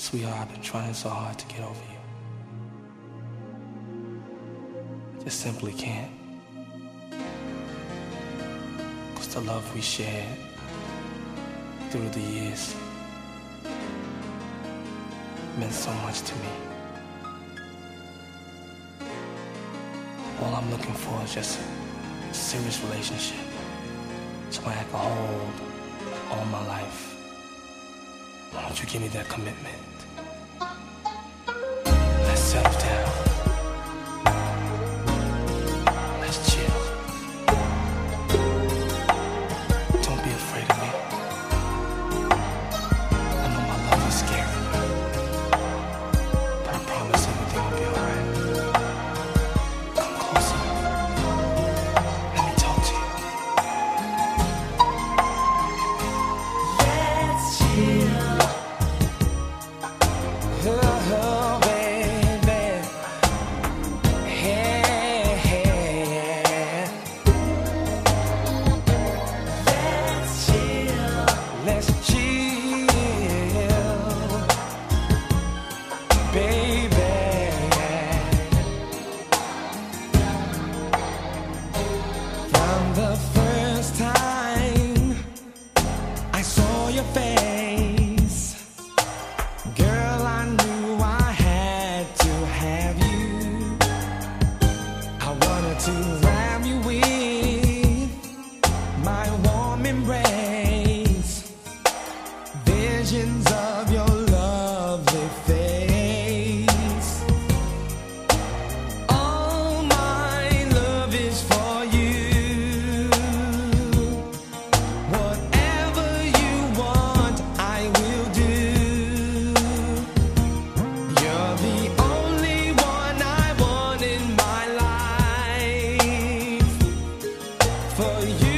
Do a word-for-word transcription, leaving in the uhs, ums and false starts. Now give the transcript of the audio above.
Sweetheart, I've been trying so hard to get over you. I just simply can't. Cause the love we shared through the years meant so much to me. All I'm looking for is just a serious relationship. Somebody I can hold all my life. Why don't you give me that commitment? Let's settle down. Let's chill. Don't be afraid of me. I know my love is scary, but I promise everything will be alright. Come closer. Let me talk to you. Let's chill. Oh, baby. Hey, hey. Let's chill. Let's chill, baby. From the first time I saw your face, girl, I knew I had to have you. I wanted to wrap you with my warm embrace. Visions of your lovely face. All my love is for you. Whatever you want, I will do. You're the only one I want in my life. For you